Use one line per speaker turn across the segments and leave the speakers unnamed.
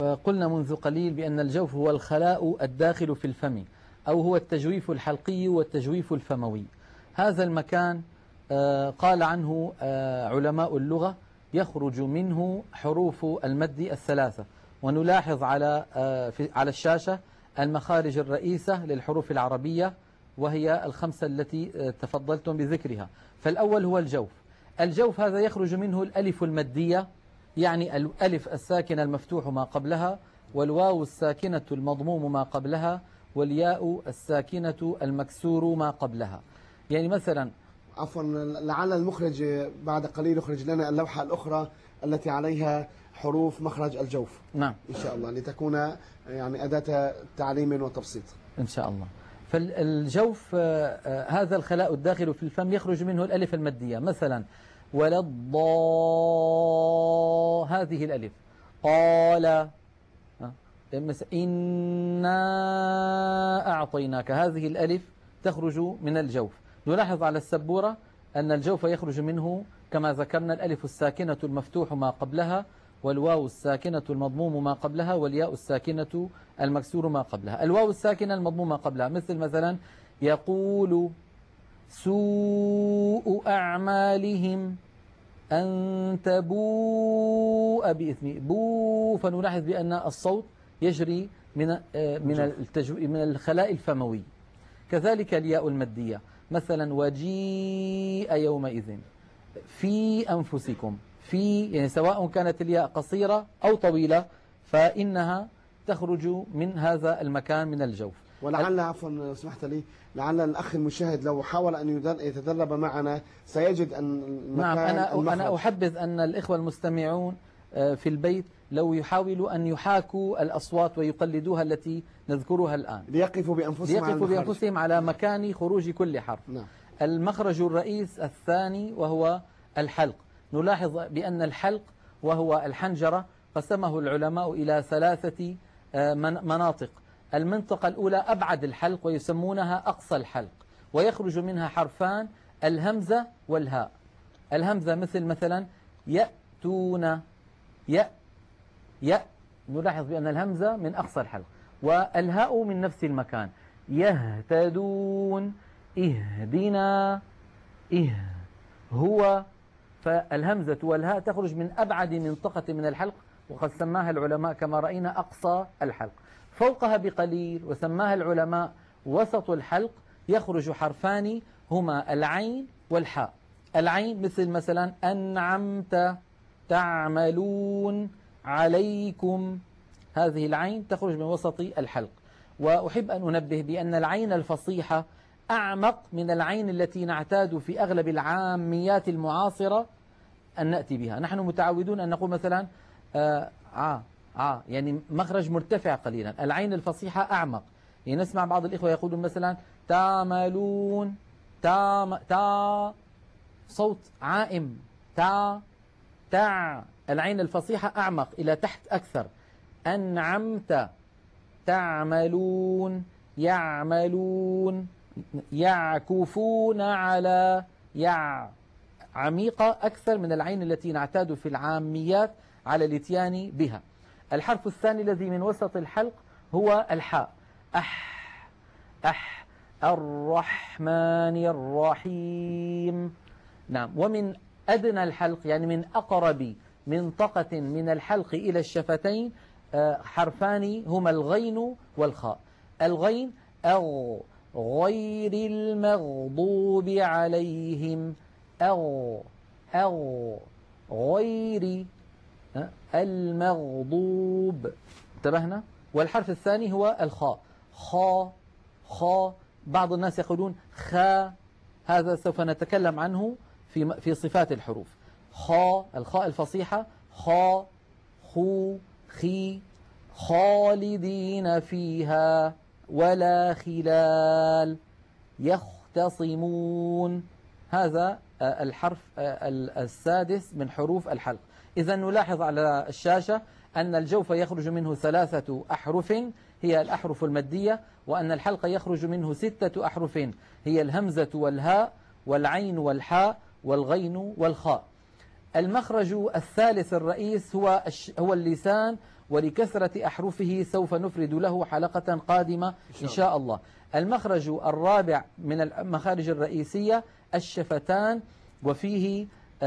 قلنا منذ قليل بأن الجوف هو الخلاء الداخل في الفم، أو هو التجويف الحلقي والتجويف الفموي. هذا المكان قال عنه علماء اللغة يخرج منه حروف المد الثلاثة، ونلاحظ على الشاشة المخارج الرئيسة للحروف العربية، وهي الخمسة التي تفضلتم بذكرها. فالأول هو الجوف. الجوف هذا يخرج منه الألف المدية، يعني الألف الساكنة المفتوح ما قبلها، والواو الساكنة المضموم ما قبلها، والياء الساكنة المكسور ما قبلها. يعني مثلا
عفوا، لعل المخرج بعد قليل يخرج لنا اللوحة الأخرى التي عليها حروف مخرج الجوف.
نعم
إن شاء الله، لتكون يعني أداة تعليم وتبسيط إن شاء الله.
فالجوف هذا الخلاء الداخل في الفم يخرج منه الألف المدية، مثلا ولا هذه الألف، قال إنا أعطيناك، هذه الألف تخرج من الجوف. نلاحظ على السبورة أن الجوف يخرج منه كما ذكرنا الألف الساكنة المفتوح ما قبلها، والواو الساكنة المضموم ما قبلها، والياء الساكنة المكسور ما قبلها. الواو الساكنة المضموم ما قبلها مثل مثلا يقول سوء أعمالهم أن تبوء بإثم بو، فنلاحظ بأن الصوت يجري من الخلاء الفموي. كذلك الياء المادية، مثلا وجيء يومئذ في أنفسكم، في يعني سواء كانت الياء قصيرة أو طويلة فإنها تخرج من هذا المكان من الجوف.
ولعل عفوا سمحت لي، لعل الأخ المشاهد لو حاول أن يتدرب معنا سيجد أن المكان
نعم، أنا أحبذ أن الإخوة المستمعون في البيت لو يحاولوا أن يحاكوا الأصوات ويقلدوها التي نذكرها الآن،
ليقفوا بأنفسهم
على مكان خروج كل حرف.
نعم.
المخرج الرئيس الثاني وهو الحلق. نلاحظ بأن الحلق وهو الحنجرة قسمه العلماء إلى 3 مناطق. المنطقة الأولى أبعد الحلق ويسمونها أقصى الحلق، ويخرج منها حرفان الهمزة والهاء. الهمزة مثلا يأتون، نلاحظ بأن الهمزة من أقصى الحلق، والهاء من نفس المكان. يهتدون، اهدنا، هو. فالهمزة والهاء تخرج من أبعد منطقة من الحلق، وقد سماها العلماء كما رأينا أقصى الحلق. فوقها بقليل وسماها العلماء وسط الحلق يخرج حرفان هما العين والحاء. العين مثلا أنعمت، تعملون، عليكم، هذه العين تخرج من وسط الحلق. وأحب أن أنبه بأن العين الفصيحة أعمق من العين التي نعتاد في أغلب العاميات المعاصرة أن نأتي بها. نحن متعودون أن نقول مثلا يعني مخرج مرتفع قليلا. العين الفصيحة أعمق، يعني نسمع بعض الإخوة يقولون مثلا تعملون، صوت عائم، تع. العين الفصيحة أعمق إلى تحت أكثر. أنعمت، تعملون، يعملون، يعكفون على، عميقة أكثر من العين التي نعتاد في العاميات على الاتيان بها. الحرف الثاني الذي من وسط الحلق هو الحاء. الرحمن الرحيم. نعم. ومن أدنى الحلق يعني من أقرب منطقة من الحلق إلى الشفتين حرفان هما الغين والخاء. الغين غير المغضوب عليهم، غير المغضوب. انتبهنا؟ والحرف الثاني هو الخاء. خا. بعض الناس يقولون خا، هذا سوف نتكلم عنه في صفات الحروف. الخاء الفصيحة، خو، خي. خالدين فيها ولا خلال. يختصمون. هذا الحرف السادس من حروف الحلق. إذا نلاحظ على الشاشة أن الجوف يخرج منه 3 أحرف هي الأحرف المادية، وأن الحلق يخرج منه 6 أحرف هي الهمزة والهاء والعين والحاء والغين والخاء. المخرج الثالث الرئيس هو اللسان، ولكثرة أحرفه سوف نفرد له حلقة قادمة إن شاء الله. المخرج الرابع من المخارج الرئيسية الشفتان، وفيه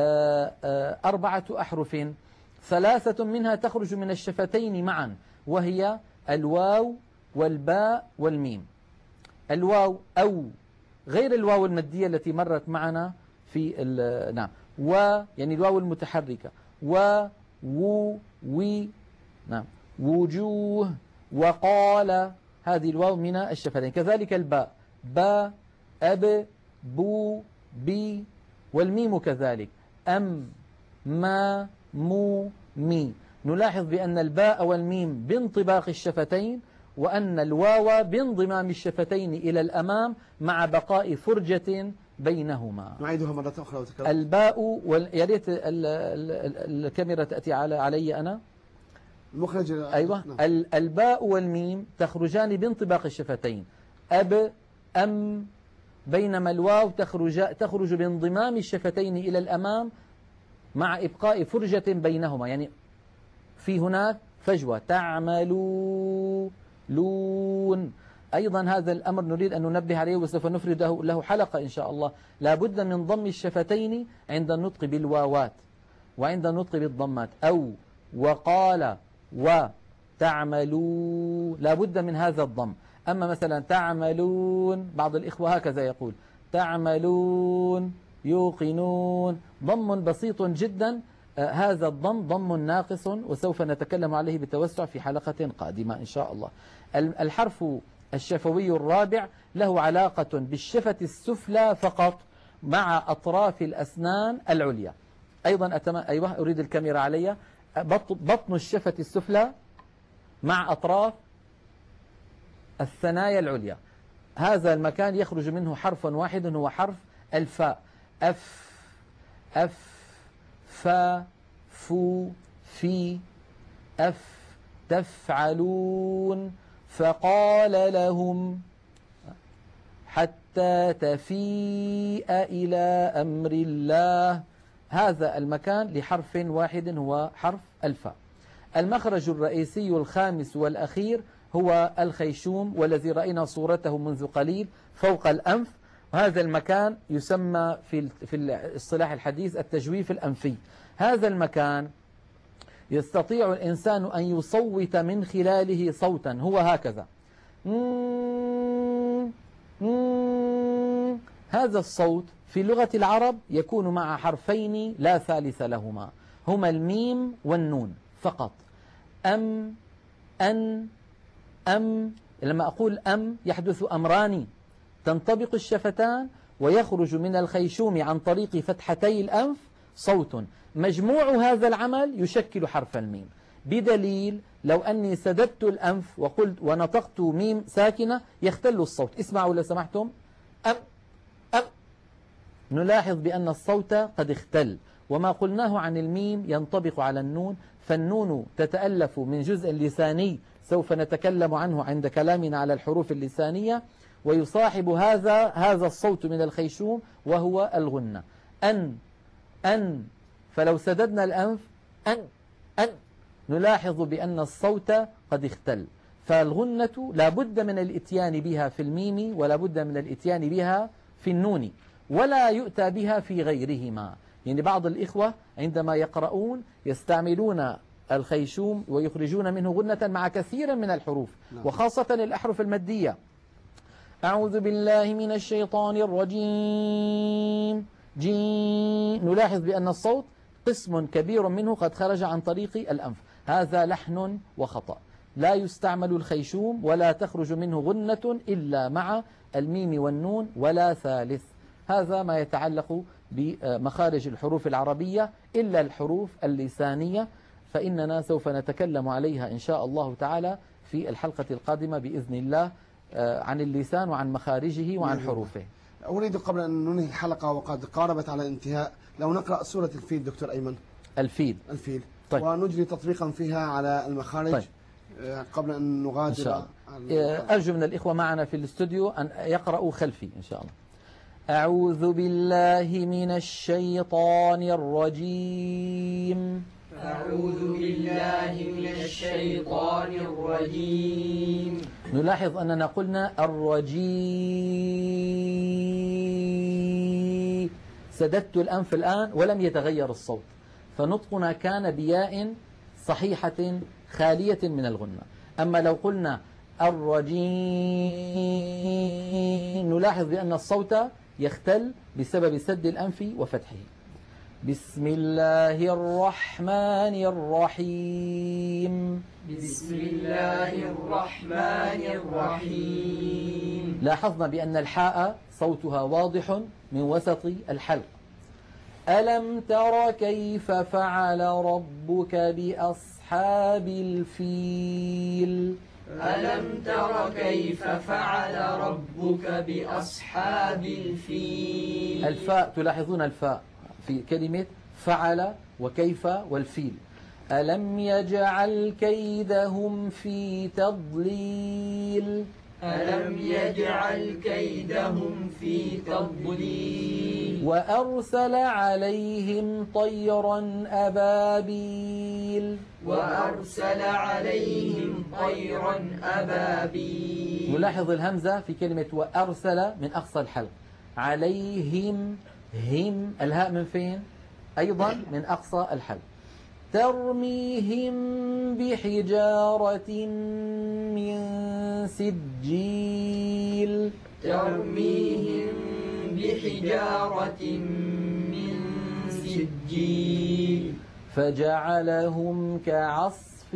4 أحرف، 3 منها تخرج من الشفتين معا، وهي الواو والباء والميم. الواو أو غير الواو المادية التي مرت معنا في نعم، يعني الواو المتحركة، و وي، نعم، وجوه، وقال، هذه الواو من الشفتين. كذلك الباء، با، أب، بو، بي، والميم كذلك، أم، ما، مو، مي. نلاحظ بأن الباء والميم بانطباق الشفتين، وأن الواو بانضمام الشفتين إلى الأمام مع بقاء فرجة بينهما.
نعيدها مرة أخرى وتكرر.
الباء يا ريت الكاميرا تأتي علي أنا.
المخرج.
أيوة. نعم. الباء والميم تخرجان بانطباق الشفتين، أب، أم، بينما الواو تخرج بانضمام الشفتين إلى الأمام مع إبقاء فرجة بينهما، يعني في هناك فجوة. تعملون. أيضا هذا الأمر نريد أن ننبه عليه وسوف نفرد له حلقة إن شاء الله. لا بد من ضم الشفتين عند النطق بالواوات وعند النطق بالضمات. أو، وقال، وتعملون، لا بد من هذا الضم. أما مثلا تعملون، بعض الإخوة هكذا يقول تعملون، يوقنون، ضم بسيط جدا. هذا الضم ضم ناقص، وسوف نتكلم عليه بالتوسع في حلقة قادمة إن شاء الله. الحرف الشفوي الرابع له علاقة بالشفة السفلى فقط مع أطراف الأسنان العليا. أيضا أيوة، أريد الكاميرا علي. بطن الشفة السفلى مع أطراف الثنايا العليا، هذا المكان يخرج منه حرف واحد هو حرف الفاء. أف، أف، فا، فو، في، أف، تفعلون، فقال لهم، حتى تفيء إلى أمر الله. هذا المكان لحرف واحد هو حرف الفاء. المخرج الرئيسي الخامس والأخير هو الخيشوم، والذي رأينا صورته منذ قليل فوق الأنف. وهذا المكان يسمى في الاصطلاح الحديث التجويف الأنفي. هذا المكان يستطيع الإنسان أن يصوت من خلاله صوتا هو هكذا. هذا الصوت في لغة العرب يكون مع حرفين لا ثالث لهما، هما الميم والنون فقط. أم، أن، أم. لما أقول أم يحدث أمران: تنطبق الشفتان ويخرج من الخيشوم عن طريق فتحتي الأنف صوت، مجموع هذا العمل يشكل حرف الميم. بدليل لو أني سددت الأنف وقلت ونطقت ميم ساكنة يختل الصوت. اسمعوا لو سمحتم. أم، أم. نلاحظ بأن الصوت قد اختل. وما قلناه عن الميم ينطبق على النون، فالنون تتألف من جزء لساني سوف نتكلم عنه عند كلامنا على الحروف اللسانية، ويصاحب هذا الصوت من الخيشوم وهو الغنة. أن، أن. فلو سددنا الأنف أن، أن، نلاحظ بأن الصوت قد اختل. فالغنة لا بد من الاتيان بها في الميم ولا بد من الاتيان بها في النون، ولا يؤتى بها في غيرهما. يعني بعض الإخوة عندما يقرؤون يستعملون الخيشوم ويخرجون منه غنة مع كثير من الحروف، وخاصة الأحرف المادية. أعوذ بالله من الشيطان الرجيم، جيم. نلاحظ بأن الصوت قسم كبير منه قد خرج عن طريق الأنف. هذا لحن وخطأ. لا يستعمل الخيشوم ولا تخرج منه غنة إلا مع الميم والنون ولا ثالث. هذا ما يتعلق بمخارج الحروف العربية، إلا الحروف اللسانية فإننا سوف نتكلم عليها إن شاء الله تعالى في الحلقة القادمة بإذن الله، عن اللسان وعن مخارجه وعن حروفه.
أريد قبل أن ننهي الحلقة وقد قاربت على الانتهاء لو نقرأ سورة الفيل دكتور أيمن. الفيل.
طيب.
ونجري تطبيقا فيها على المخارج. طيب. قبل أن نغادر إن شاء الله.
أرجو من الإخوة معنا في الاستوديو أن يقرأوا خلفي إن شاء الله. أعوذ بالله من الشيطان الرجيم.
أعوذ بالله من الشيطان الرجيم.
نلاحظ أننا قلنا الرجيم، سددت الأنف الآن ولم يتغير الصوت، فنطقنا كان بياء صحيحة خالية من الغنة. أما لو قلنا الرجيم نلاحظ بأن الصوت يختل بسبب سد الأنف وفتحه. بسم الله الرحمن الرحيم.
بسم الله الرحمن الرحيم.
لاحظنا بأن الحاء صوتها واضح من وسط الحلق. ألم تر كيف فعل ربك بأصحاب الفيل.
ألم تر كيف فعل ربك بأصحاب الفيل.
الفاء، تلاحظون الفاء في كلمة فعل وكيف والفيل. ألم يجعل كيدهم في تضليل.
ألم يجعل كيدهم في تضليل.
وأرسل عليهم طيرا أبابيل.
وأرسل عليهم طيرا أبابيل.
نلاحظ الهمزة في كلمة وأرسل من أقصى الحلق. عليهم، هم الهاء من فين؟ أيضا من أقصى الحلق. ترميهم بحجارة من سجيل.
ترميهم بحجارة من سجيل.
فجعلهم كعصف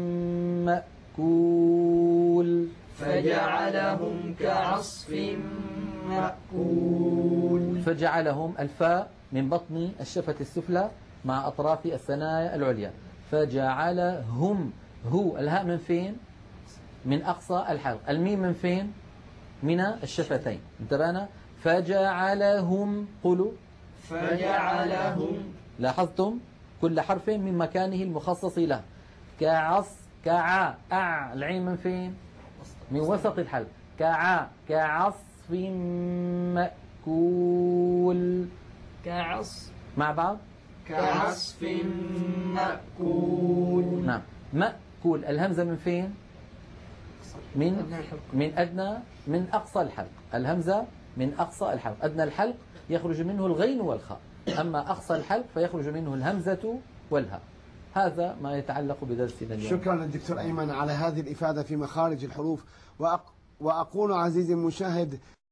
مأكول.
فجعلهم كعصف مأكول.
فجعلهم، الفاء من بطن الشفة السفلى مع أطراف الثنايا العليا. فجعلهم، هو الهاء من فين؟ من أقصى الحلق. الميم من فين؟ من الشفتين. انتبهنا؟ فجعلهم، قولوا
فجعلهم.
لاحظتم كل حرف من مكانه المخصص له. كعا، العين من فين؟ من وسط الحلق. كعصف مأكول. مع بعض.
كعصف مأكول.
نعم. مأكول، الهمزة من فين؟ من أدنى، من أقصى الحلق. الهمزة من أقصى الحلق. أدنى الحلق يخرج منه الغين والخاء، أما أقصى الحلق فيخرج منه الهمزة والهاء. هذا ما يتعلق بدرسنا اليوم.
شكرا للدكتور أيمن على هذه الإفادة في مخارج الحروف. وأقول عزيزي المشاهد